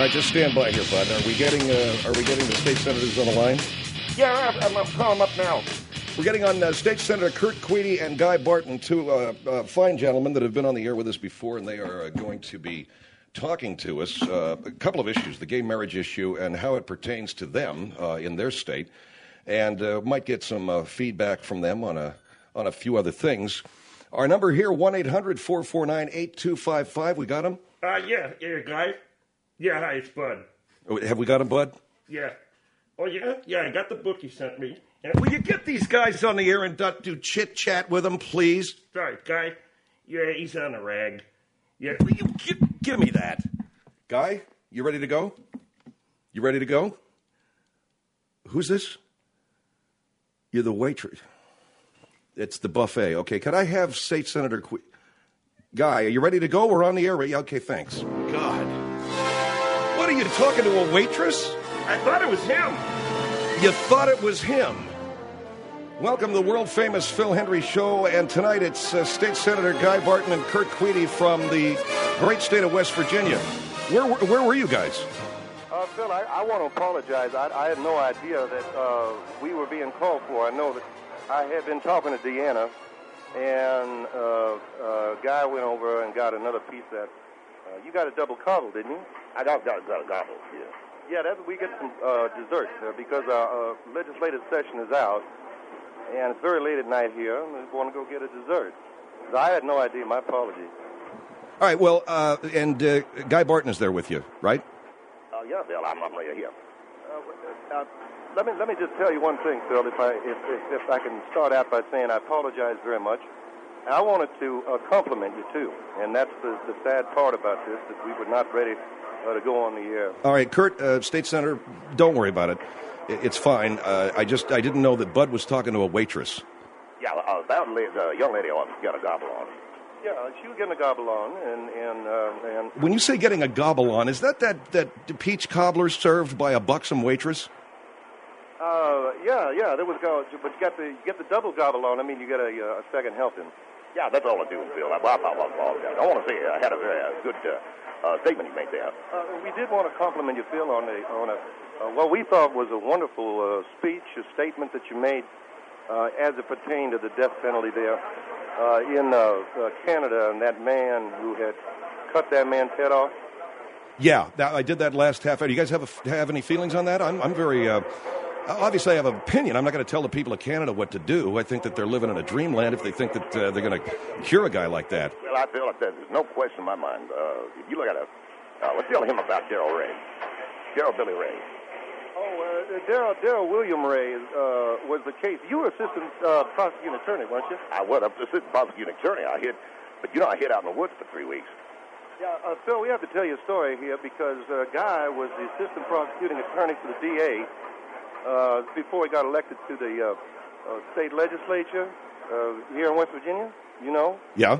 right, just stand by here, bud. Are we getting the state senators on the line? Yeah, I'm calling up now. We're getting on State Senator Kurt Queedy and Guy Barton, two fine gentlemen that have been on the air with us before, and they are going to be talking to us a couple of issues, the gay marriage issue and how it pertains to them in their state, and might get some feedback from them on a few other things. Our number here, 1-800-449-8255. We got him? Yeah, Guy. Yeah, hi, it's Bud. Have we got him, Bud? Yeah. Oh, yeah? Yeah, I got the book you sent me. Yeah. Will you get these guys on the air and do chit-chat with them, please? Sorry, Guy. Yeah, he's on the rag. Yeah. Will you give me that? Guy, you ready to go? You ready to go? Who's this? You're the waitress. It's the buffet. Okay, could I have State Senator Guy, are you ready to go? We're on the air. Okay, thanks. God. What, are you talking to a waitress? I thought it was him. You thought it was him. Welcome to the world-famous Phil Hendry Show, and tonight it's State Senator Guy Barton and Kurt Queedy from the great state of West Virginia. Where were you guys? Phil, I want to apologize. I had no idea that we were being called for. I know that I had been talking to Deanna, and Guy went over and got another piece that... you got a double coddle, didn't you? I got a coddle, yeah. Yeah, we get some dessert because our legislative session is out, and it's very late at night here, and we want to go get a dessert. So I had no idea. My apologies. All right, well, and Guy Barton is there with you, right? Yeah, Bill, I'm later here. Let me just tell you one thing, Phil, if I can start out by saying I apologize very much. I wanted to compliment you, too, and that's the sad part about this, that we were not ready to go on the air. All right, Kurt, State Senator, don't worry about it. It's fine. I didn't know that Bud was talking to a waitress. Yeah, that the young lady got a gobble on. Yeah, she was getting a gobble on, and when you say getting a gobble on, is that peach cobbler served by a buxom waitress? Yeah, there was go, but you get the double gobble on. I mean, you get a second helping. Yeah, that's all I do, Phil. I want to say I had a very good statement you made there. We did want to compliment you, Phil, on what we thought was a wonderful speech, a statement that you made as it pertained to the death penalty there in Canada, and that man who had cut that man's head off. Yeah, I did that last half hour. Do you guys have any feelings on that? I'm very... obviously, I have an opinion. I'm not going to tell the people of Canada what to do. I think that they're living in a dreamland if they think that they're going to cure a guy like that. Well, I feel like there's no question in my mind. If you look at it, let's tell him about Darrell Ray. Darrell Billy Ray. Oh, Darrell William Ray was the case. You were assistant prosecuting attorney, weren't you? I was. I'm assistant prosecuting attorney. I hid out in the woods for 3 weeks. Yeah, Phil, we have to tell you a story here because Guy was the assistant prosecuting attorney for the DA before he got elected to the state legislature here in West Virginia, you know? Yeah.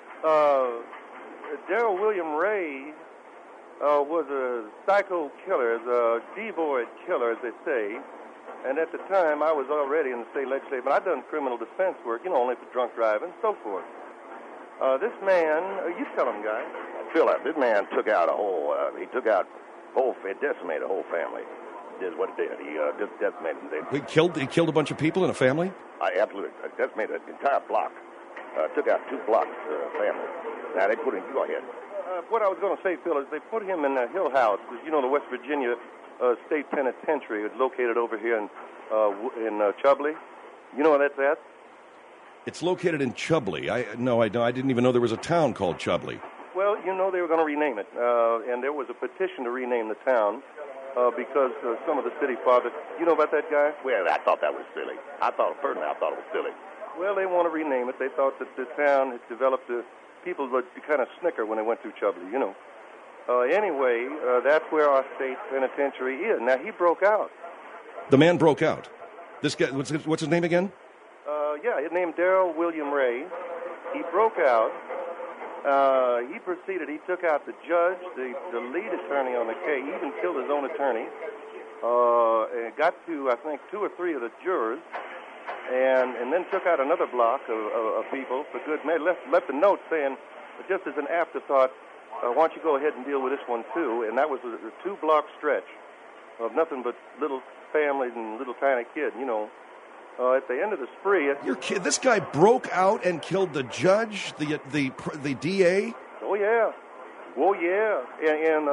Darrell William Ray was a psycho killer, a devoid killer, as they say. And at the time, I was already in the state legislature, but I'd done criminal defense work, only for drunk driving and so forth. This man, you tell him, Guy. Phil, this man took out he decimated a whole family. Is what it did. He just decimated them. He killed a bunch of people in a family? Absolutely. Decimated an entire block. Took out 2 blocks family. Now, they put him, go ahead. What I was going to say, Phil, is they put him in Hill House, the West Virginia State Penitentiary. It's located over here in Chubley. You know where that's at? It's located in Chubley. I didn't even know there was a town called Chubley. Well, they were going to rename it, and there was a petition to rename the town because some of the city fathers... You know about that, Guy? Well, I thought that was silly. Personally, I thought it was silly. Well, they want to rename it. They thought that the town had developed... people would kind of snicker when they went through Chubley, Anyway, that's where our state penitentiary is. Now, he broke out. The man broke out. This guy, what's his name again? His name Darrell William Ray. He broke out. He proceeded. He took out the judge, the lead attorney on the case. He even killed his own attorney. And got to, I think, 2 or 3 of the jurors. And then took out another block of people for good measure. Left a note saying, just as an afterthought, why don't you go ahead and deal with this one, too? And that was a 2-block stretch of nothing but little families and little tiny kids, you know. At the end of the spree... This guy broke out and killed the judge, the DA? Oh, yeah. Oh, yeah.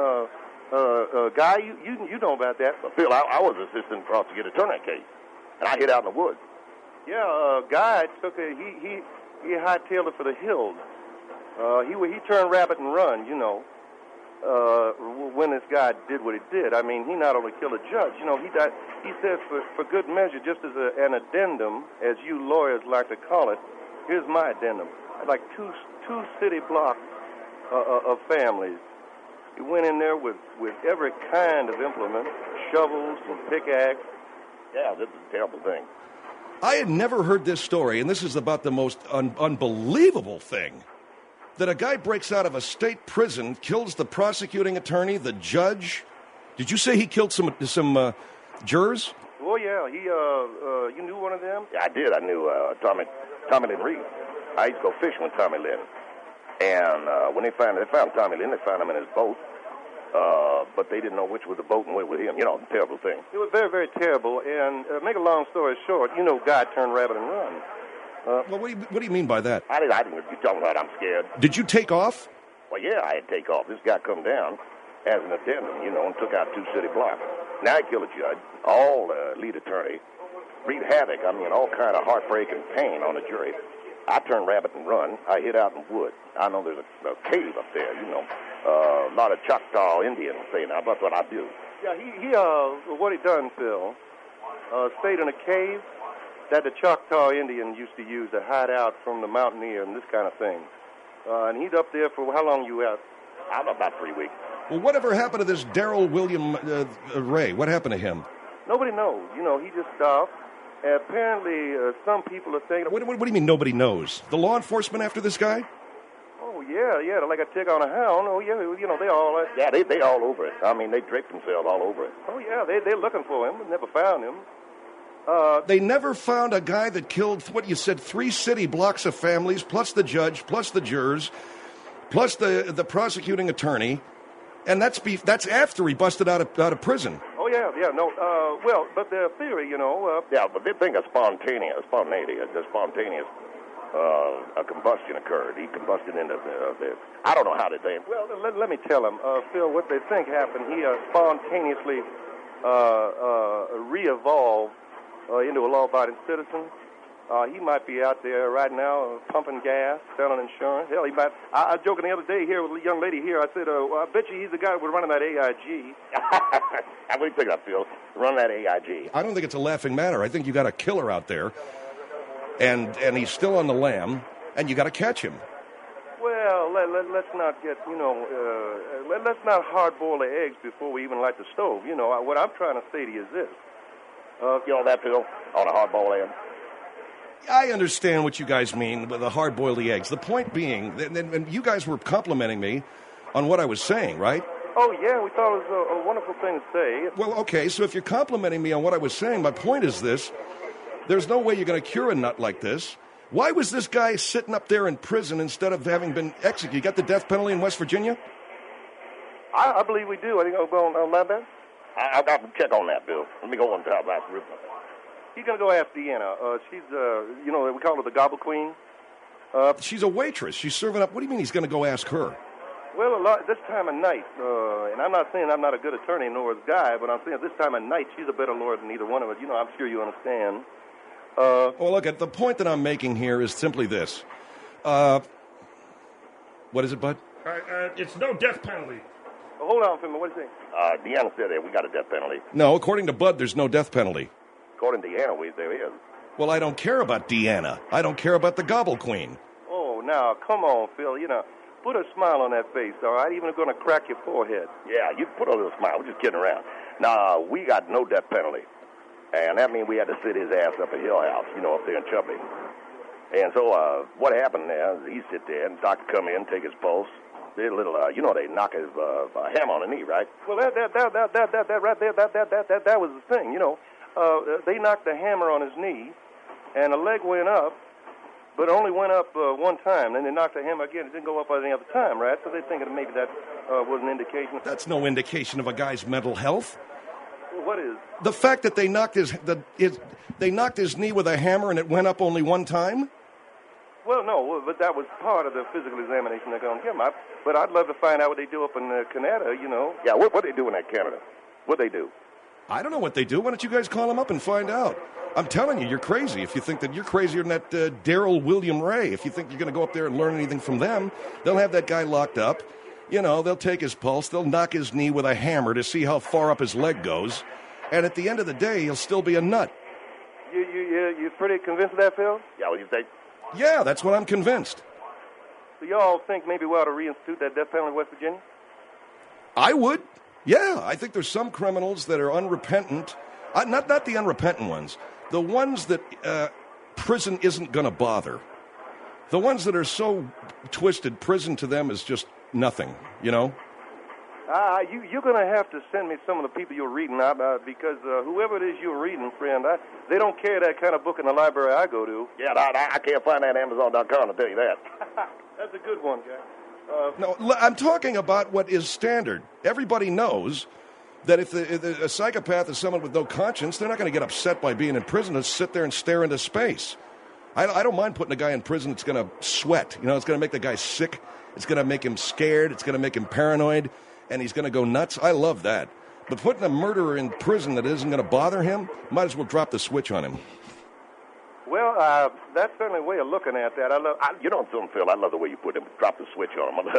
And Guy, you know about that. Well, Phil, I was assistant prosecutor attorney case, and I hid out in the woods. Yeah, Guy took he hightailed it for the hills. He turned rabbit and run, you know, when this guy did what he did. I mean, he not only killed a judge, you know, he died. He said for good measure, just as an addendum, as you lawyers like to call it, here's my addendum. Like two city blocks of families. He went in there with every kind of implement, shovels and pickaxe. Yeah, this is a terrible thing. I had never heard this story, and this is about the most unbelievable thing. That a guy breaks out of a state prison, kills the prosecuting attorney, the judge. Did you say he killed some jurors? Oh, yeah. You knew one of them? Yeah, I did. I knew Tommy Lynn Reed. I used to go fishing with Tommy Lynn. And when they found Tommy Lynn, they found him in his boat. But they didn't know which was the boat and which was him. You know, terrible thing. It was very, very terrible. And make a long story short, you know, Guy turned rabbit and run. Well, what do you mean by that? I didn't. You talking about I'm scared? Did you take off? Well, yeah, I had to take off. This guy come down as an addendum, you know, and took out 2 city blocks. Now he killed a judge, all lead attorney, wreaked havoc. I mean, all kind of heartbreak and pain on the jury. I turned rabbit and run. I hid out in the woods. I know there's a cave up there, you know. A lot of Choctaw Indians say now. That's what I do. Yeah, he what he done, Phil, stayed in a cave that the Choctaw Indians used to use to hide out from the mountaineer and this kind of thing. And he's up there for how long you out? I'm about 3 weeks. Well, whatever happened to this Darrell William Ray? What happened to him? Nobody knows. You know, he just stopped. And apparently, some people are saying... What do you mean nobody knows? The law enforcement after this guy? Oh, yeah, like a tick on a hound. Oh, yeah, you know, they all... Yeah, they all over it. I mean, they draped themselves all over it. Oh, yeah, they're looking for him. Never found him. They never found a guy that killed, what you said, 3 city blocks of families, plus the judge, plus the jurors, plus the prosecuting attorney, and that's after he busted out of prison. Oh, yeah, no, well, but their theory, you know... Yeah, but they think a spontaneous combustion occurred. He combusted into the... I don't know how they think. Well, let me tell him, Phil, what they think happened. He spontaneously re-evolved into a law-abiding citizen. He might be out there right now pumping gas, selling insurance. Hell, he might... I was joking the other day here with a young lady here. I said, I bet you he's the guy who was running that AIG. What do you think of, Phil? Running that AIG. I don't think it's a laughing matter. I think you got a killer out there, and he's still on the lam, and you got to catch him. Well, let's not get, you know, let's not hard-boil the eggs before we even light the stove. You know, what I'm trying to say to you is this. You know that, Phil? On a hard-boiled egg? I understand what you guys mean with the hard-boiled eggs. The point being, and you guys were complimenting me on what I was saying, right? Oh, yeah, we thought it was a wonderful thing to say. Well, okay, so if you're complimenting me on what I was saying, my point is this. There's no way you're going to cure a nut like this. Why was this guy sitting up there in prison instead of having been executed? You got the death penalty in West Virginia? I believe we do. I think I'll go on that. I'll have to check on that, Bill. Let me go and talk about it. He's going to go ask Deanna. She's, you know, we call her the Gobble Queen. She's a waitress. She's serving up. What do you mean he's going to go ask her? Well, this time of night, and I'm not saying I'm not a good attorney nor a guy, but I'm saying this time of night she's a better lawyer than either one of us. You know, I'm sure you understand. Well, look, the point that I'm making here is simply this. What is it, Bud? It's no death penalty. Hold on for a minute. What do you think? Deanna said that we got a death penalty. No, according to Bud, there's no death penalty. According to Deanna, there is. Well, I don't care about Deanna. I don't care about the Gobble Queen. Oh, now, come on, Phil. You know, put a smile on that face, all right? Even going to crack your forehead. Yeah, you put a little smile. We're just kidding around. Now, we got no death penalty. And that means we had to sit his ass up at Hill House, you know, up there in Chubby. And so what happened there is he sit there, and the doctor come in, take his pulse. They little, you know, they knock his hammer on the knee, right? Well, that right there, that was the thing, you know. They knocked the hammer on his knee, and the leg went up, but it only went up one time. Then they knocked the hammer again. It didn't go up any other time, right? So they're thinking maybe that was an indication. That's no indication of a guy's mental health. Well, what is? The fact that they knocked his knee with a hammer and it went up only one time? Well, no, but that was part of the physical examination they're going to give him. But I'd love to find out what they do up in Canada, you know. Yeah, what they do in that Canada? What they do? I don't know what they do. Why don't you guys call them up and find out? I'm telling you, you're crazy. If you think that you're crazier than that Daryl William Ray, if you think you're going to go up there and learn anything from them, they'll have that guy locked up. You know, they'll take his pulse. They'll knock his knee with a hammer to see how far up his leg goes. And at the end of the day, he'll still be a nut. You're pretty convinced of that, Phil? Yeah, what do you think? Yeah, that's what I'm convinced. So y'all think maybe we ought to reinstitute that death penalty in West Virginia? I would. Yeah, I think there's some criminals that are unrepentant. Not the unrepentant ones. The ones that prison isn't going to bother. The ones that are so twisted, prison to them is just nothing, you know? You're going to have to send me some of the people you're reading because whoever it is you're reading, friend, they don't carry that kind of book in the library I go to. Yeah, I can't find that Amazon.com, I'll tell you that. That's a good one, guy. No, I'm talking about what is standard. Everybody knows that if a psychopath is someone with no conscience, they're not going to get upset by being in prison and sit there and stare into space. I don't mind putting a guy in prison that's going to sweat. You know, it's going to make the guy sick. It's going to make him scared. It's going to make him paranoid. And he's going to go nuts. I love that. But putting a murderer in prison that isn't going to bother him, might as well drop the switch on him. Well, that's certainly a way of looking at that. You know something, Phil? I love the way you put him. Drop the switch on him.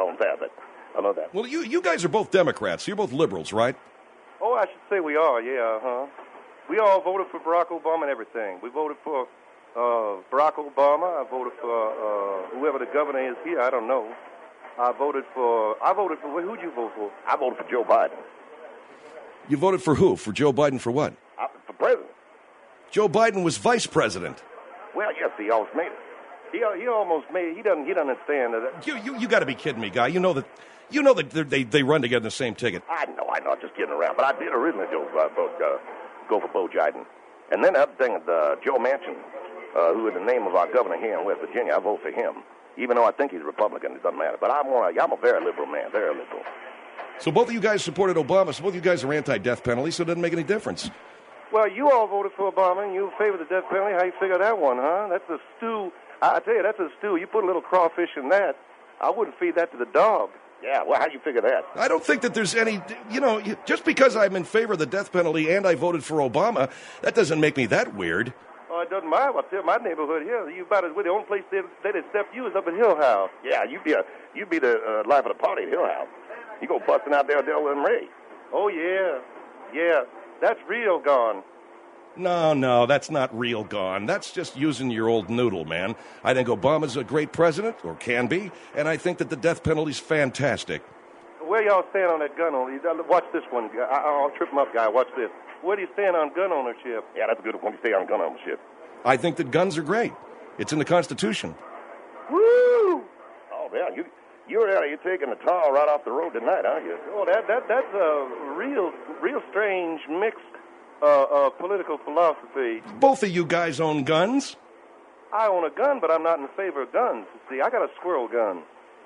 I love that. Well, you guys are both Democrats. You're both liberals, right? Oh, I should say we are, yeah, huh? We all voted for Barack Obama and everything. We voted for Barack Obama. I voted for whoever the governor is here. I don't know. I voted for, who'd you vote for? I voted for Joe Biden. You voted for who? For Joe Biden for what? For president. Joe Biden was vice president. Well, yes, he almost made it. He almost made it. He doesn't understand that. You got to be kidding me, guy. You know that they run together in the same ticket. I know. I'm just kidding around. But I did originally go for Bo Biden. And then the other thing, Joe Manchin, who is the name of our governor here in West Virginia, I vote for him. Even though I think he's a Republican, it doesn't matter. But I'm a very liberal man, very liberal. So both of you guys supported Obama. So both of you guys are anti-death penalty, so it doesn't make any difference. Well, you all voted for Obama, and you favor the death penalty. How you figure that one, huh? That's a stew. I tell you, that's a stew. You put a little crawfish in that. I wouldn't feed that to the dog. Yeah, well, how do you figure that? I don't think that there's any, just because I'm in favor of the death penalty and I voted for Obama, that doesn't make me that weird. Oh, it doesn't matter. I tell my neighborhood here, you about as well. The only place they'd accept you is up at Hill House. Yeah, you'd be the life of the party at Hill House. You go busting out there with Del and Ray. Oh, yeah. That's real gone. No, that's not real gone. That's just using your old noodle, man. I think Obama's a great president, or can be, and I think that the death penalty's fantastic. Where y'all stand on that gun ownership? Watch this one. I'll trip him up, guy. Watch this. Where do you stand on gun ownership? Yeah, that's a good one. You stay on gun ownership. I think that guns are great. It's in the Constitution. Woo! Oh, yeah, you're taking the tar right off the road tonight, aren't you? Oh, that's a real strange mixed political philosophy. Both of you guys own guns? I own a gun, but I'm not in favor of guns. See, I got a squirrel gun.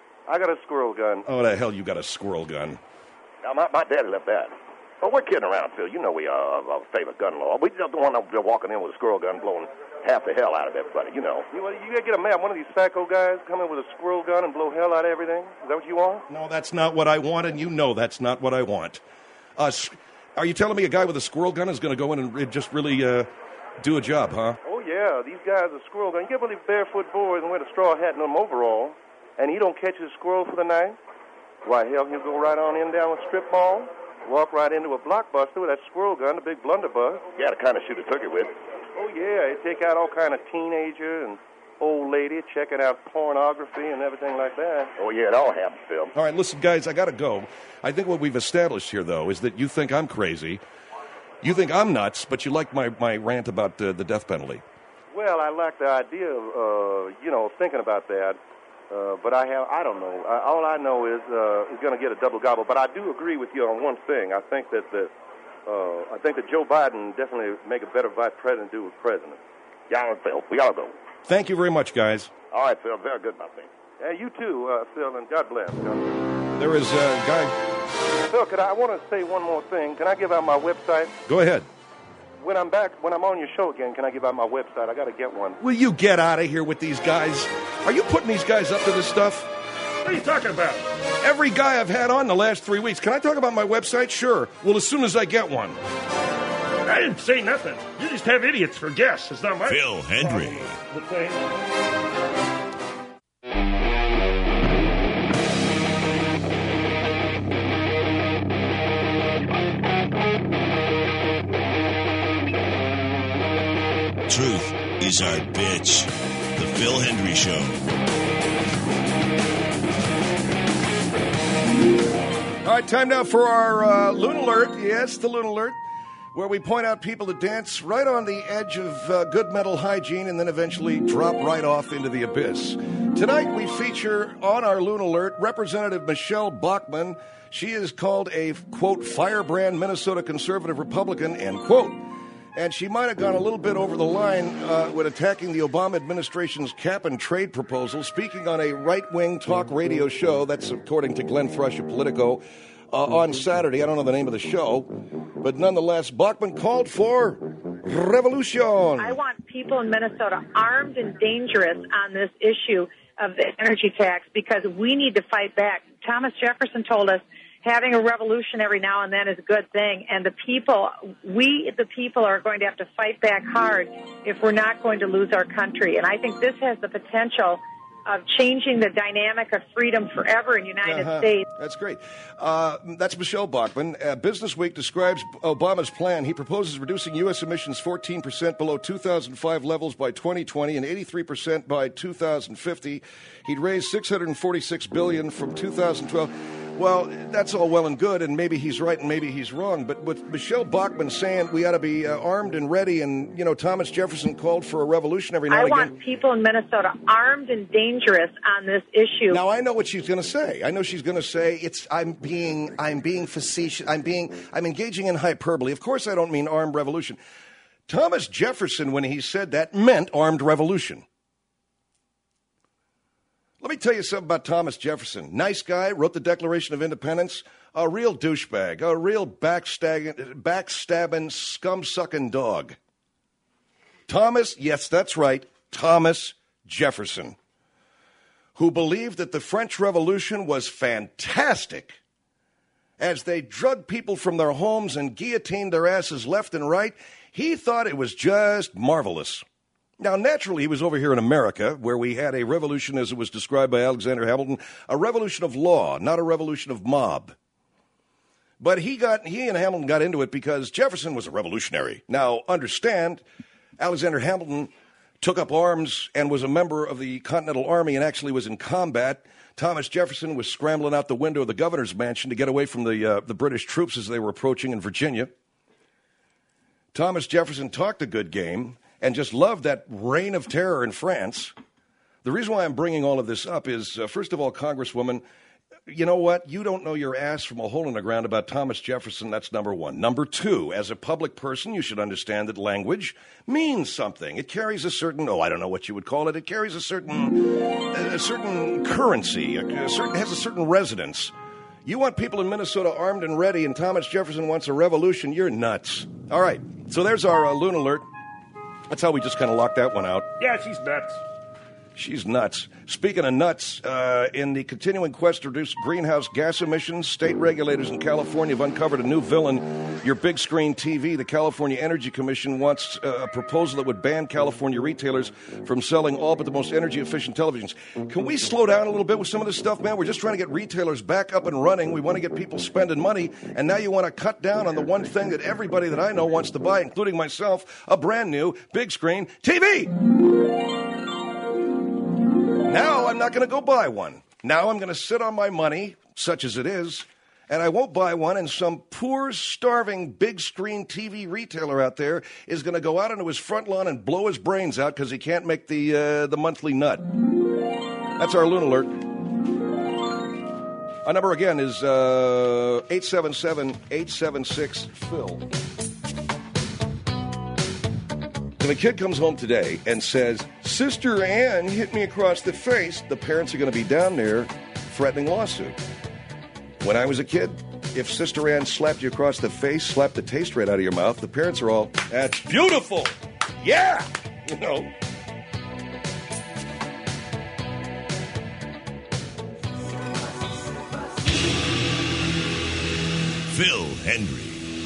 Oh, the hell you got a squirrel gun? Now, my daddy left that. Well, we're kidding around, Phil. You know we favor gun law. We just don't want to walking in with a squirrel gun blowing half the hell out of everybody, you know. You gotta get a man, one of these psycho guys, come in with a squirrel gun and blow hell out of everything? Is that what you want? No, that's not what I want, and you know that's not what I want. Are you telling me a guy with a squirrel gun is going to go in and just really do a job, huh? Oh, yeah. These guys with squirrel gun. You get one of these barefoot boys and wear a straw hat and them overall, and he don't catch his squirrel for the night? Why, hell, he'll go right on in down with strip mall, walk right into a Blockbuster with that squirrel gun, the big blunderbuss. Yeah, to kind of shoot a turkey with. Oh, yeah. He'd take out all kind of teenager and old lady checking out pornography and everything like that. Oh, yeah, it all happens, Phil. All right, listen, guys, I got to go. I think what we've established here, though, is that you think I'm crazy. You think I'm nuts, but you like my rant about the death penalty. Well, I like the idea of, thinking about that. But I don't know. All I know is going to get a double gobble. But I do agree with you on one thing. I think that Joe Biden definitely make a better vice president than do with president. Yeah, Phil, we gotta go. Thank you very much, guys. All right, Phil. Very good, my friend. You too, Phil, and God bless. There is a guy. Phil, I want to say one more thing. Can I give out my website? Go ahead. When I'm on your show again, can I give out my website? I got to get one. Will you get out of here with these guys? Are you putting these guys up to this stuff? What are you talking about? Every guy I've had on the last 3 weeks. Can I talk about my website? Sure. Well, as soon as I get one. I didn't say nothing. You just have idiots for guests. It's not my Phil Hendry. The thing. Truth is our bitch. The Phil Hendry Show. All right, time now for our Loon Alert. Yes, the Loon Alert, where we point out people that dance right on the edge of good mental hygiene and then eventually drop right off into the abyss. Tonight we feature on our Loon Alert Representative Michelle Bachmann. She is called a, quote, firebrand Minnesota conservative Republican, end quote. And she might have gone a little bit over the line when attacking the Obama administration's cap and trade proposal, speaking on a right-wing talk radio show, that's according to Glenn Thrush of Politico, on Saturday. I don't know the name of the show, but nonetheless, Bachmann called for revolution. I want people in Minnesota armed and dangerous on this issue of the energy tax because we need to fight back. Thomas Jefferson told us having a revolution every now and then is a good thing, and the people are going to have to fight back hard if we're not going to lose our country. And I think this has the potential of changing the dynamic of freedom forever in the United States. That's great. That's Michelle Bachmann. Business Week describes Obama's plan. He proposes reducing U.S. emissions 14% below 2005 levels by 2020 and 83% by 2050. He'd raise $646 billion from 2012. Well, that's all well and good, and maybe he's right and maybe he's wrong. But with Michelle Bachmann saying we ought to be armed and ready, and, you know, Thomas Jefferson called for a revolution every now and again. I want people in Minnesota armed and dangerous on this issue. Now, I know what she's going to say. I know she's going to say I'm being facetious. I'm engaging in hyperbole. Of course, I don't mean armed revolution. Thomas Jefferson, when he said that, meant armed revolution. Let me tell you something about Thomas Jefferson. Nice guy, wrote the Declaration of Independence, a real douchebag, a real backstabbing, scum-sucking dog. Thomas, yes, that's right, Thomas Jefferson, who believed that the French Revolution was fantastic. As they drugged people from their homes and guillotined their asses left and right, he thought it was just marvelous. Now, naturally, he was over here in America, where we had a revolution, as it was described by Alexander Hamilton, a revolution of law, not a revolution of mob. But he and Hamilton got into it because Jefferson was a revolutionary. Now, understand, Alexander Hamilton took up arms and was a member of the Continental Army and actually was in combat. Thomas Jefferson was scrambling out the window of the governor's mansion to get away from the British troops as they were approaching in Virginia. Thomas Jefferson talked a good game and just loved that reign of terror in France. The reason why I'm bringing all of this up is, first of all, Congresswoman, you know what? You don't know your ass from a hole in the ground about Thomas Jefferson. That's number one. Number two, as a public person, you should understand that language means something. It carries a certain, I don't know what you would call it. It carries a certain currency, has a certain resonance. You want people in Minnesota armed and ready, and Thomas Jefferson wants a revolution? You're nuts. All right, so there's our Loon Alert. That's how we just kind of locked that one out. Yeah, she's nuts. She's nuts. Speaking of nuts, in the continuing quest to reduce greenhouse gas emissions, state regulators in California have uncovered a new villain, your big screen TV. The California Energy Commission wants a proposal that would ban California retailers from selling all but the most energy-efficient televisions. Can we slow down a little bit with some of this stuff, man? We're just trying to get retailers back up and running. We want to get people spending money, and now you want to cut down on the one thing that everybody that I know wants to buy, including myself, a brand new big screen TV. Now I'm not going to go buy one. Now I'm going to sit on my money, such as it is, and I won't buy one, and some poor, starving, big-screen TV retailer out there is going to go out into his front lawn and blow his brains out because he can't make the monthly nut. That's our Loon Alert. Our number again is 877-876-PHIL. If a kid comes home today and says, Sister Ann hit me across the face, the parents are going to be down there threatening lawsuit. When I was a kid, if Sister Ann slapped you across the face, slapped the taste right out of your mouth, the parents are all, that's beautiful. Yeah. You know. Phil Hendrie.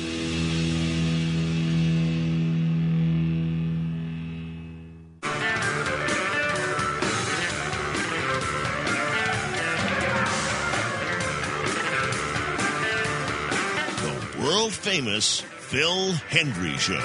World-famous Phil Hendrie Show.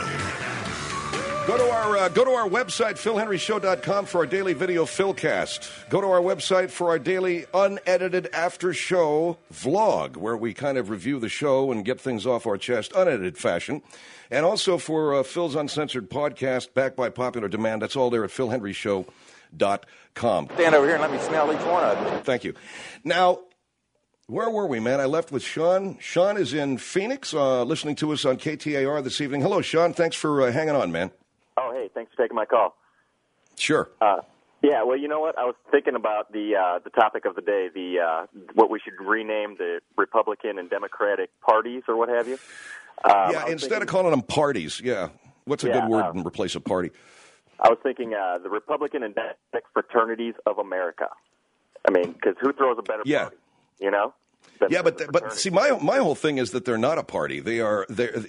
Go to our website, philhenryshow.com, for our daily video Philcast. Go to our website for our daily unedited after-show vlog, where we kind of review the show and get things off our chest, unedited fashion. And also for Phil's Uncensored podcast, backed by popular demand. That's all there at philhenryshow.com. Stand over here and let me smell each one of them. Thank you. Now, where were we, man? I left with Sean. Sean is in Phoenix, listening to us on KTAR this evening. Hello, Sean. Thanks for hanging on, man. Oh, hey, thanks for taking my call. Sure. Yeah, well, you know what? I was thinking about the topic of the day, what we should rename the Republican and Democratic parties or what have you. Instead of calling them parties, what's a good word and replace a party? I was thinking the Republican and Democratic fraternities of America. I mean, because who throws a better party, you know? But see, my whole thing is that they're not a party. They're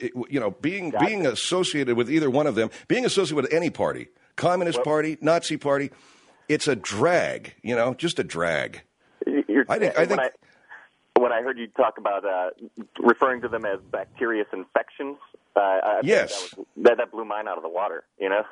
being associated with either one of them, being associated with any party, Communist Party, Nazi Party, it's a drag. You know, just a drag. I think when I heard you talk about referring to them as bacterious infections, yes, that blew mine out of the water. You know.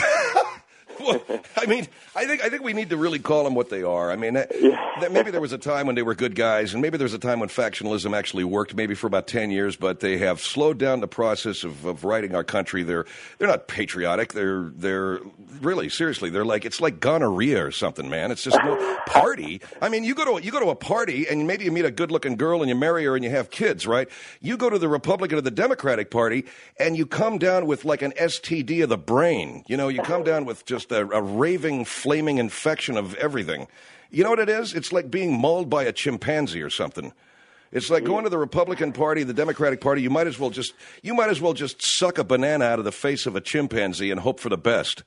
Well, I mean, I think we need to really call them what they are. I mean, maybe there was a time when they were good guys, and maybe there was a time when factionalism actually worked, maybe for about 10 years. But they have slowed down the process of righting our country. They're not patriotic. They're really, seriously, it's like gonorrhea or something, man. It's just no party. I mean, you go to a party and maybe you meet a good-looking girl and you marry her and you have kids, right? You go to the Republican or the Democratic Party and you come down with like an STD of the brain. You know, you come down with just a raving, flaming infection of everything. You know what it is? It's like being mauled by a chimpanzee or something. It's like going to the Republican Party, the Democratic Party. You might as well just suck a banana out of the face of a chimpanzee and hope for the best.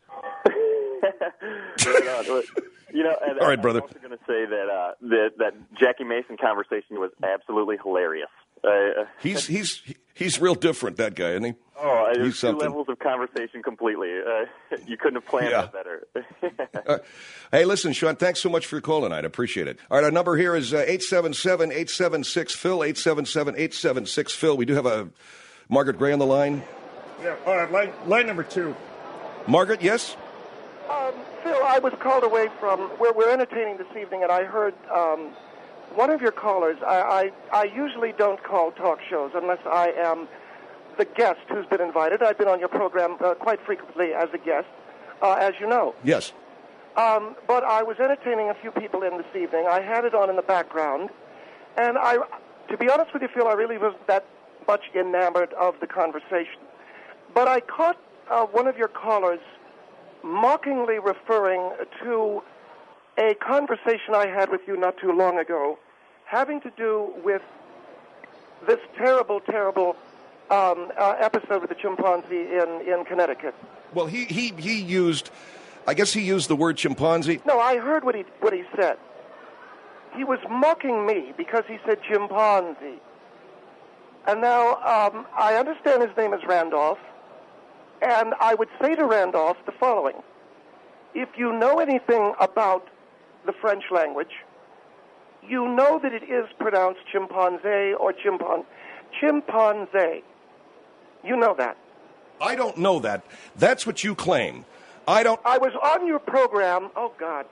You know, and all right, brother. I'm also going to say that Jackie Mason conversation was absolutely hilarious. He's real different, that guy, isn't he? Oh, there's two levels of conversation completely. You couldn't have planned that better. Hey, listen, Sean, thanks so much for your call tonight. I appreciate it. All right, our number here is 877-876-PHIL, 877-876-PHIL. We do have Margaret Gray on the line. Yeah, line number 2. Margaret, yes? Phil, I was called away from, we're entertaining this evening, and I heard one of your callers. I usually don't call talk shows unless I am the guest who's been invited. I've been on your program quite frequently as a guest, as you know. Yes. But I was entertaining a few people in this evening. I had it on in the background, and to be honest with you, Phil, I really wasn't that much enamored of the conversation. But I caught one of your callers mockingly referring to a conversation I had with you not too long ago, having to do with this terrible, terrible episode with the chimpanzee in Connecticut. Well, he used the word chimpanzee. No, I heard what he said. He was mocking me because he said chimpanzee. And now I understand his name is Randolph, and I would say to Randolph the following. If you know anything about the French language, you know that it is pronounced chimpanzee or chimpanzee. You know that. I don't know that. That's what you claim. I was on your program. Oh God.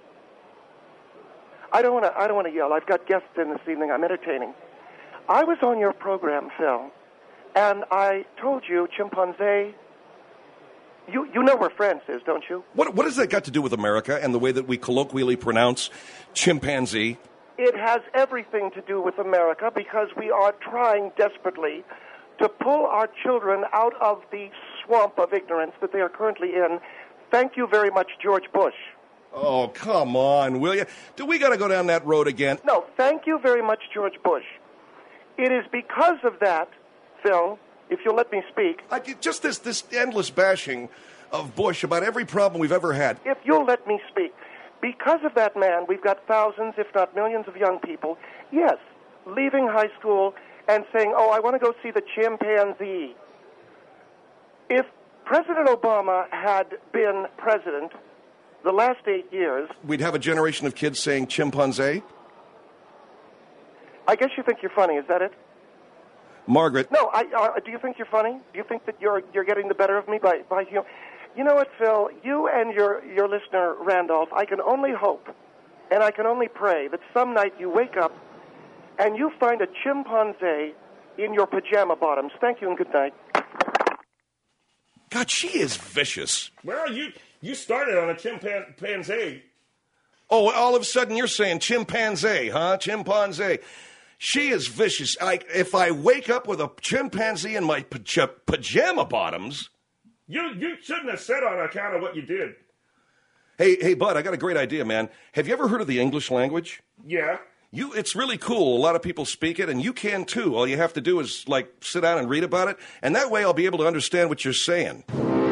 I don't want to yell. I've got guests in this evening. I'm entertaining. I was on your program, Phil, and I told you chimpanzee. You know where France is, don't you? What has that got to do with America and the way that we colloquially pronounce chimpanzee? It has everything to do with America because we are trying desperately to pull our children out of the swamp of ignorance that they are currently in. Thank you very much, George Bush. Oh, come on, will you? Do we got to go down that road again? No, thank you very much, George Bush. It is because of that, Phil, if you'll let me speak. Just this endless bashing of Bush about every problem we've ever had. If you'll let me speak. Because of that man, we've got thousands, if not millions of young people, yes, leaving high school and saying, oh, I want to go see the chimpanzee. If President Obama had been president the last 8 years... We'd have a generation of kids saying chimpanzee? I guess you think you're funny, is that it? Margaret. No, do you think you're funny? Do you think that you're getting the better of me by You know what, Phil? You and your listener, Randolph, I can only hope and I can only pray that some night you wake up and you find a chimpanzee in your pajama bottoms. Thank you and good night. God, she is vicious. Well, you started on a chimpanzee. Oh, all of a sudden you're saying chimpanzee, huh? Chimpanzee. She is vicious. If I wake up with a chimpanzee in my pajama bottoms... You shouldn't have said on account of what you did. Hey, Bud, I got a great idea, man. Have you ever heard of the English language? Yeah. It's really cool. A lot of people speak it, and you can too. All you have to do is, sit down and read about it, and that way I'll be able to understand what you're saying.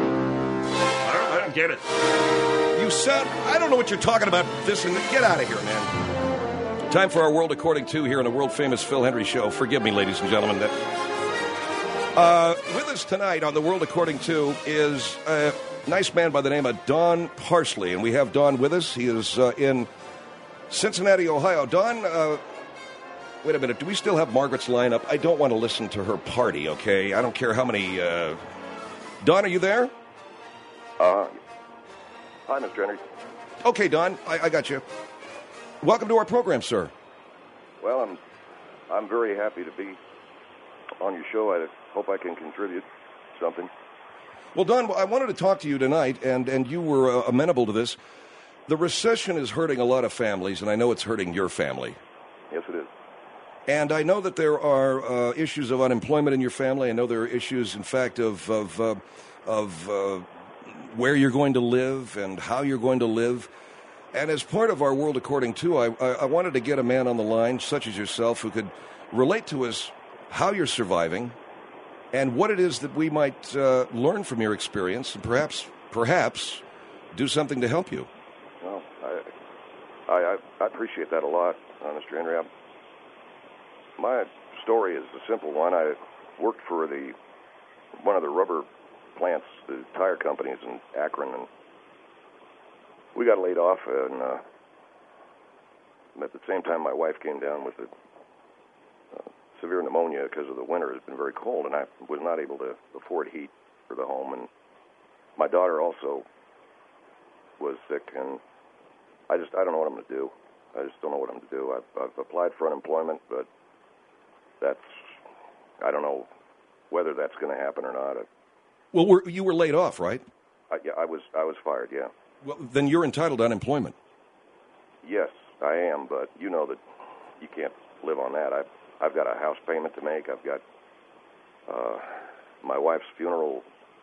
I don't get it. I don't know what you're talking about. Get out of here, man. Time for our World According To here on the world-famous Phil Hendrie Show. Forgive me, ladies and gentlemen. With us tonight on the World According To is a nice man by the name of Don Parsley, and we have Don with us. He is in Cincinnati, Ohio. Don, wait a minute. Do we still have Margaret's line up? I don't want to listen to her party, okay? I don't care how many... Don, are you there? Hi, Mr. Henry. Okay, Don, I got you. Welcome to our program, sir. Well, I'm very happy to be on your show. I hope I can contribute something. Well, Don, I wanted to talk to you tonight, and you were amenable to this. The recession is hurting a lot of families, and I know it's hurting your family. Yes, it is. And I know that there are issues of unemployment in your family. I know there are issues, in fact, of where you're going to live and how you're going to live. And as part of our World According To, I wanted to get a man on the line, such as yourself, who could relate to us how you're surviving and what it is that we might learn from your experience and perhaps do something to help you. Well, I appreciate that a lot, Mr. Henry. My story is a simple one. I worked for one of the rubber plants, the tire companies in Akron, and we got laid off, and at the same time my wife came down with severe pneumonia because of the winter. It's been very cold, and I was not able to afford heat for the home, and my daughter also was sick, and I don't know what I'm going to do. I just don't know what I'm going to do. I've applied for unemployment, but I don't know whether that's going to happen or not. Well, you were laid off, right? Yeah, I was fired, yeah. Well, then you're entitled to unemployment. Yes, I am, but you know that you can't live on that. I've got a house payment to make. I've got my wife's funeral.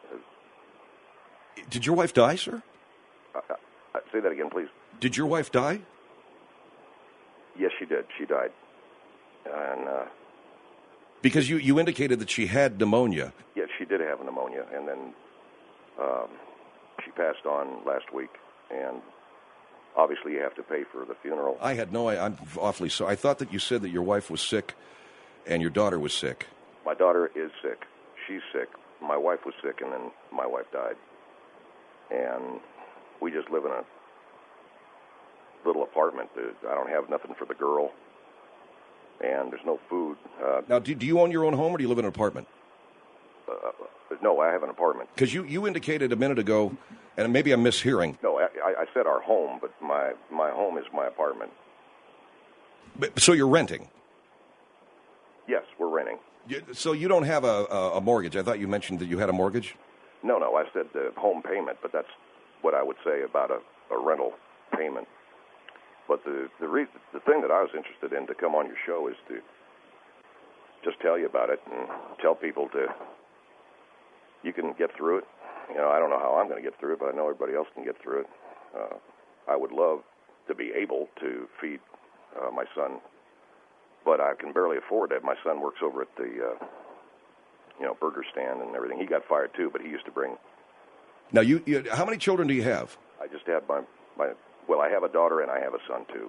Did your wife die, sir? Say that again, please. Did your wife die? Yes, she did. She died. And because you indicated that she had pneumonia. Yes, she did have pneumonia, and then she passed on last week. And obviously, you have to pay for the funeral. I'm awfully sorry. I thought that you said that your wife was sick and your daughter was sick. My daughter is sick. She's sick. My wife was sick, and then my wife died. And we just live in a little apartment. I don't have nothing for the girl, and there's no food. Now, do you own your own home, or do you live in an apartment? No, I have an apartment. Because you indicated a minute ago, and maybe I'm mishearing. No, I said our home, but my home is my apartment. So you're renting? Yes, we're renting. So you don't have a mortgage? I thought you mentioned that you had a mortgage? No, I said the home payment, but that's what I would say about a rental payment. But the thing that I was interested in to come on your show is to just tell you about it and tell people to, you can get through it. I don't know how I'm going to get through it, but I know everybody else can get through it. I would love to be able to feed my son, but I can barely afford it. My son works over at the burger stand and everything. He got fired too, but he used to bring. Now, you how many children do you have? I just had well, I have a daughter and I have a son too.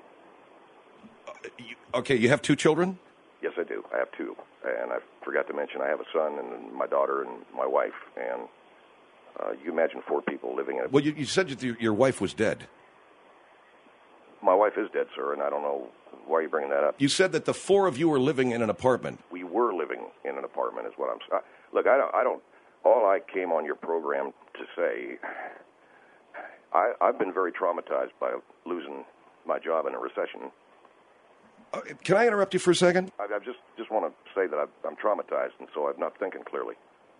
Okay, you have 2 children? Yes, I do. I have 2, and I forgot to mention I have a son and my daughter and my wife, and you imagine 4 people living in it. Well, you said that your wife was dead. My wife is dead, sir, and I don't know why you're bringing that up. You said that the 4 of you were living in an apartment. We were living in an apartment, is what I'm saying. Look, I don't. All I came on your program to say, I've been very traumatized by losing my job in a recession. Can I interrupt you for a second? I just want to say that I'm traumatized, and so I'm not thinking clearly.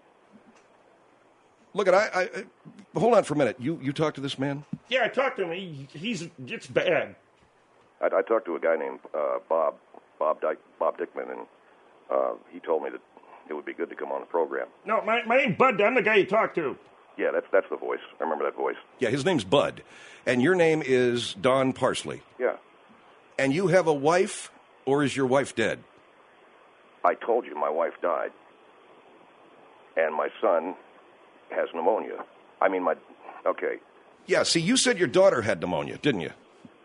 Look, I hold on for a minute. You talked to this man? Yeah, I talked to him. It's bad. I talked to a guy named Bob Dickman, and he told me that it would be good to come on the program. No, my name's Bud. I'm the guy you talked to. Yeah, that's the voice. I remember that voice. Yeah, his name's Bud, and your name is Don Parsley. Yeah. And you have a wife, or is your wife dead? I told you my wife died, and my son has pneumonia. Okay. Yeah, see, you said your daughter had pneumonia, didn't you?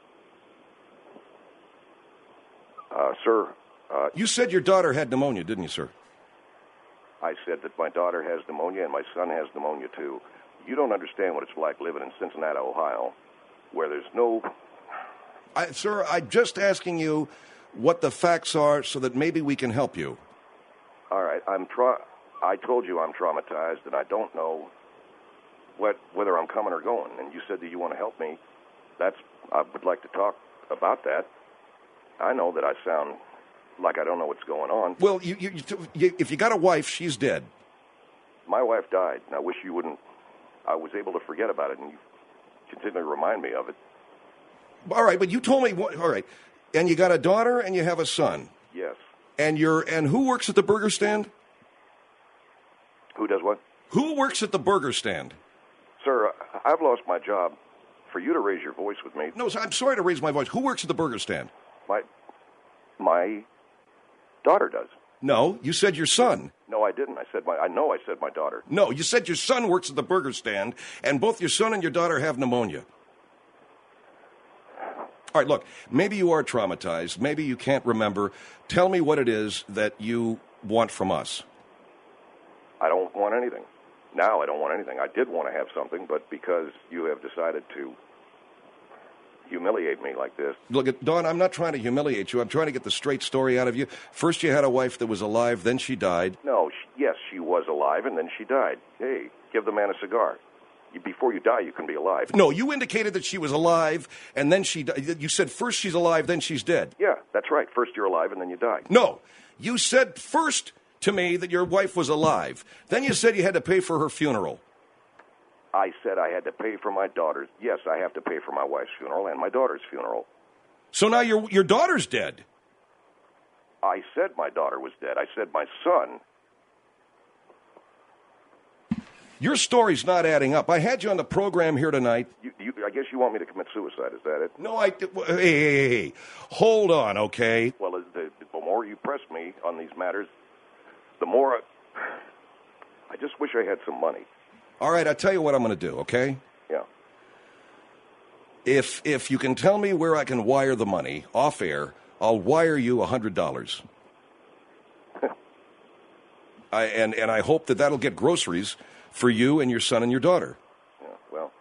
Sir. You said your daughter had pneumonia, didn't you, sir? I said that my daughter has pneumonia and my son has pneumonia, too. You don't understand what it's like living in Cincinnati, Ohio, where there's no... Sir, I'm just asking you what the facts are so that maybe we can help you. All right, I told you I'm traumatized, and I don't know whether I'm coming or going. And you said that you want to help me. I would like to talk about that. I know that I sound like I don't know what's going on. Well, if you got a wife, she's dead. My wife died, and I wish you wouldn't. I was able to forget about it, and you continually remind me of it. All right, but you told me. All right, and you got a daughter, and you have a son. Yes. And who works at the burger stand? Who does what? Who works at the burger stand? Sir, I've lost my job. For you to raise your voice with me. No, I'm sorry to raise my voice. Who works at the burger stand? My daughter does. No, you said your son. No, I didn't. I said my daughter. No, you said your son works at the burger stand, and both your son and your daughter have pneumonia. All right, look, maybe you are traumatized. Maybe you can't remember. Tell me what it is that you want from us. I don't want anything. Now I don't want anything. I did want to have something, but because you have decided to humiliate me like this. Look, Don, I'm not trying to humiliate you. I'm trying to get the straight story out of you. First you had a wife that was alive, then she died. No, yes, she was alive, and then she died. Hey, give the man a cigar. Before you die, you can be alive. No, you indicated that she was alive, and then she died. You said first she's alive, then she's dead. Yeah, that's right. First you're alive, and then you die. No, you said first to me that your wife was alive. Then you said you had to pay for her funeral. I said I had to pay for my daughter's. Yes, I have to pay for my wife's funeral and my daughter's funeral. So now your daughter's dead. I said my daughter was dead. I said my son. Your story's not adding up. I had you on the program here tonight. I guess you want me to commit suicide, is that it? No, hey. Hold on, okay? Well, the more you press me on these matters, the more I just wish I had some money. All right, I'll tell you what I'm going to do, okay? Yeah. If you can tell me where I can wire the money off air, I'll wire you $100. And I hope that'll get groceries for you and your son and your daughter. Yeah, well,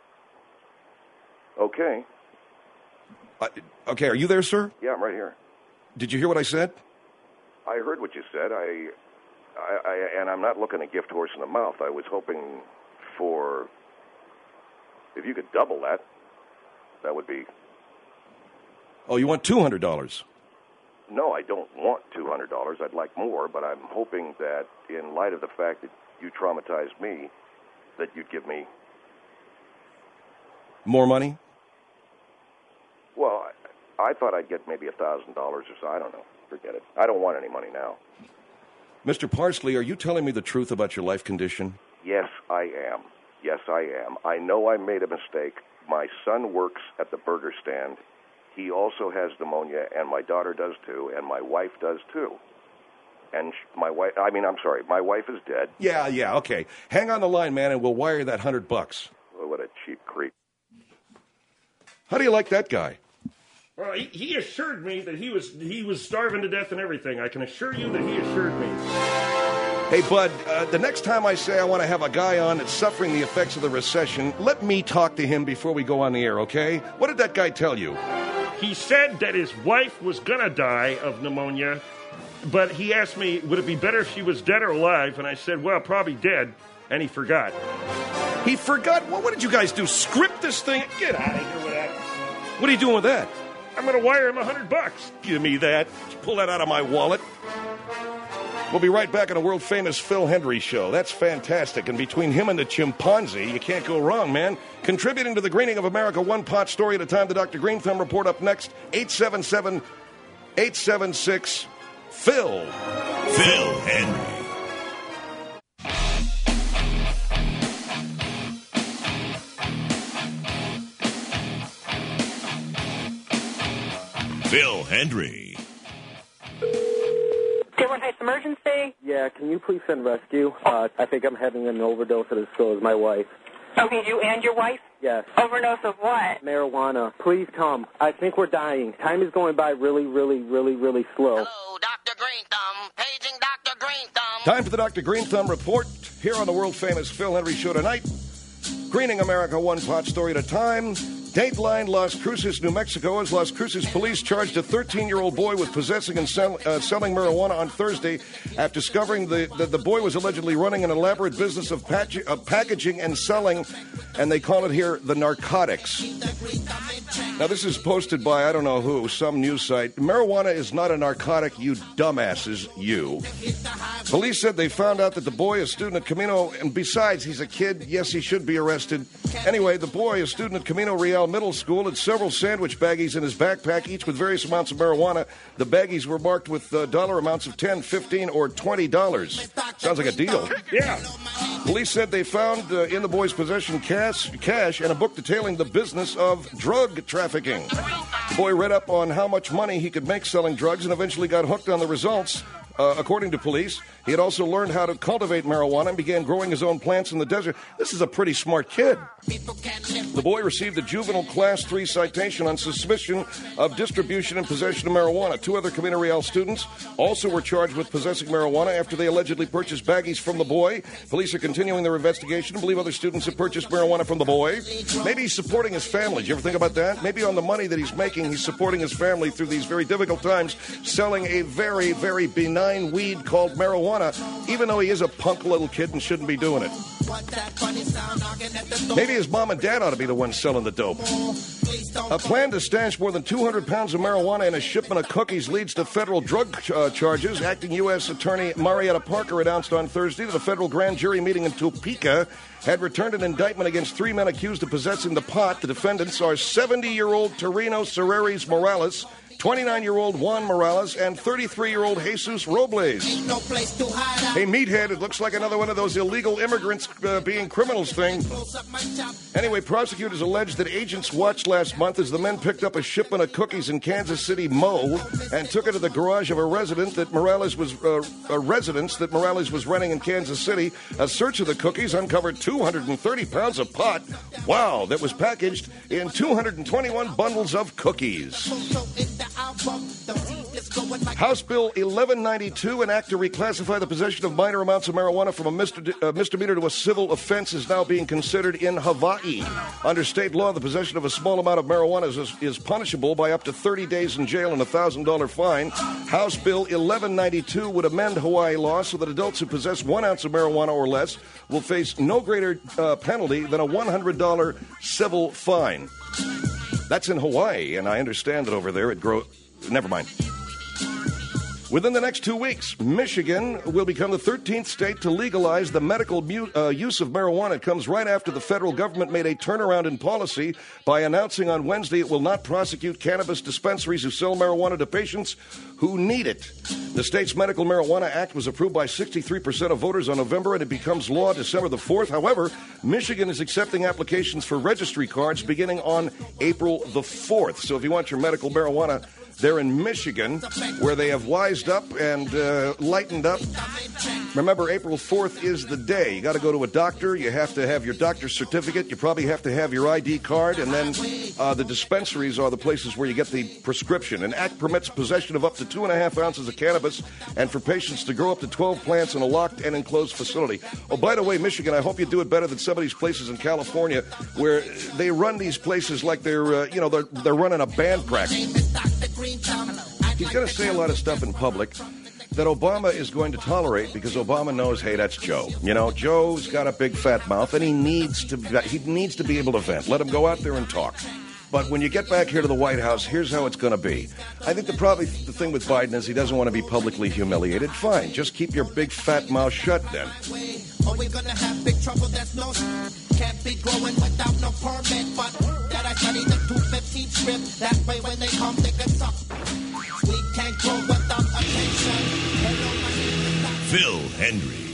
okay. Okay, are you there, sir? Yeah, I'm right here. Did you hear what I said? I heard what you said. And I'm not looking a gift horse in the mouth. I was hoping for, if you could double that, that would be. Oh, you want $200? No, I don't want $200. I'd like more, but I'm hoping that in light of the fact that you traumatized me, that you'd give me more money? Well, I thought I'd get maybe $1,000 or so. I don't know. Forget it. I don't want any money now. Mr. Parsley, are you telling me the truth about your life condition? Yes, I am. Yes, I am. I know I made a mistake. My son works at the burger stand. He also has pneumonia, and my daughter does too, and my wife does too. And my wife is dead. Yeah, okay. Hang on the line, man, and we'll wire that $100. Oh, what a cheap creep. How do you like that guy? Well, he assured me that he was starving to death and everything. I can assure you that he assured me. Hey, Bud, the next time I say I want to have a guy on that's suffering the effects of the recession, let me talk to him before we go on the air, okay? What did that guy tell you? He said that his wife was going to die of pneumonia, but he asked me, would it be better if she was dead or alive? And I said, well, probably dead, and he forgot. He forgot? Well, what did you guys do, script this thing? Get out of here with that. What are you doing with that? I'm going to wire him $100. Give me that. Pull that out of my wallet. We'll be right back on a world-famous Phil Hendry show. That's fantastic. And between him and the chimpanzee, you can't go wrong, man. Contributing to the greening of America, one pot story at a time. The Dr. Green Thumb Report up next. 877-876-PHIL. Phil Hendry. Phil Hendry. Dearborn Heights Emergency? Yeah, can you please send rescue? I think I'm having an overdose, and so is my wife. Okay, you and your wife? Yes. Overdose of what? Marijuana. Please come. I think we're dying. Time is going by really, really, really, really slow. Hello, Dr. Green Thumb. Paging Dr. Green Thumb. Time for the Dr. Green Thumb Report here on the world-famous Phil Hendry show tonight. Greening America one pot story at a time. Dateline, Las Cruces, New Mexico, as Las Cruces police charged a 13-year-old boy with possessing and selling marijuana on Thursday after discovering that the boy was allegedly running an elaborate business of packaging and selling, and they call it here the narcotics. Now, this is posted by, I don't know who, some news site. Marijuana is not a narcotic, you dumbasses, you. Police said they found out that the boy, a student at Camino, and besides, he's a kid, yes, he should be arrested. Anyway, the boy, a student at Camino Real Middle School, had several sandwich baggies in his backpack, each with various amounts of marijuana. The baggies were marked with dollar amounts of $10, $15, or $20. Sounds like a deal. Yeah. Police said they found in the boy's possession cash and a book detailing the business of drug trafficking. The boy read up on how much money he could make selling drugs and eventually got hooked on the results. According to police, he had also learned how to cultivate marijuana and began growing his own plants in the desert. This is a pretty smart kid. The boy received a juvenile Class 3 citation on suspicion of distribution and possession of marijuana. Two other Camino Real students also were charged with possessing marijuana after they allegedly purchased baggies from the boy. Police are continuing their investigation and believe other students have purchased marijuana from the boy. Maybe he's supporting his family. Did you ever think about that? Maybe on the money that he's making, he's supporting his family through these very difficult times, selling a very, very benign weed called marijuana, even though he is a punk little kid and shouldn't be doing it. Maybe his mom and dad ought to be the ones selling the dope. A plan to stash more than 200 pounds of marijuana in a shipment of cookies leads to federal drug charges. Acting U.S. Attorney Marietta Parker announced on Thursday that a federal grand jury meeting in Topeka had returned an indictment against three men accused of possessing the pot. The defendants are 70-year-old Torino Serreres Morales, 29-year-old Juan Morales, and 33-year-old Jesus Robles. Hey, meathead, it looks like another one of those illegal immigrants being criminals thing. Anyway, prosecutors allege that agents watched last month as the men picked up a shipment of cookies in Kansas City, Mo, and took it to the garage of a residence that Morales was renting in Kansas City. A search of the cookies uncovered 230 pounds of pot. Wow, that was packaged in 221 bundles of cookies. House Bill 1192, an act to reclassify the possession of minor amounts of marijuana from a misdemeanor to a civil offense, is now being considered in Hawaii. Under state law, the possession of a small amount of marijuana is punishable by up to 30 days in jail and a $1,000 fine. House Bill 1192 would amend Hawaii law so that adults who possess 1 ounce of marijuana or less will face no greater penalty than a $100 civil fine. That's in Hawaii, and I understand that over there it grows. Never mind. Within the next 2 weeks, Michigan will become the 13th state to legalize the medical use of marijuana. It comes right after the federal government made a turnaround in policy by announcing on Wednesday it will not prosecute cannabis dispensaries who sell marijuana to patients who need it. The state's Medical Marijuana Act was approved by 63% of voters on November, and it becomes law December the 4th. However, Michigan is accepting applications for registry cards beginning on April the 4th. So if you want your medical marijuana, they're in Michigan, where they have wised up and lightened up. Remember, April 4th is the day. You got to go to a doctor. You have to have your doctor's certificate. You probably have to have your ID card. And then the dispensaries are the places where you get the prescription. An act permits possession of up to 2.5 ounces of cannabis and for patients to grow up to 12 plants in a locked and enclosed facility. Oh, by the way, Michigan, I hope you do it better than some of these places in California where they run these places like they're running a band practice. He's going to say a lot of stuff in public that Obama is going to tolerate because Obama knows, hey, that's Joe. You know, Joe's got a big fat mouth, and he needs to be able to vent. Let him go out there and talk. But when you get back here to the White House, here's how it's going to be. I think the thing with Biden is he doesn't want to be publicly humiliated. Fine, just keep your big fat mouth shut then. Are we gonna have big trouble? That's no can't be growing without no permit. But that I study the 215 script. That way when they come, they can suck. We can't grow without attention. Phil Hendry.